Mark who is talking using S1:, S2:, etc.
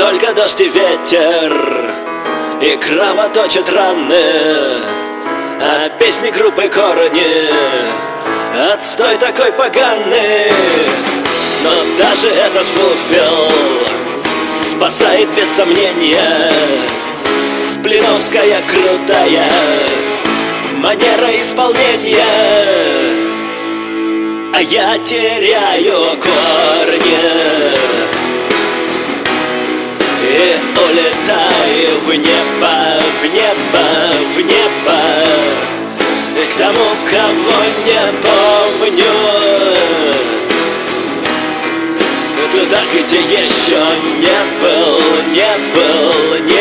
S1: только дождь и ветер, и кровоточат раны, а песни группы Корни отстой такой поганый. Но даже этот фуфел спасает без сомнения сплиновская крутая манера исполнения. А я теряю корни и улетаю в небо, в небо, в небо, к тому, кого не помню, туда, где еще не был, не был, не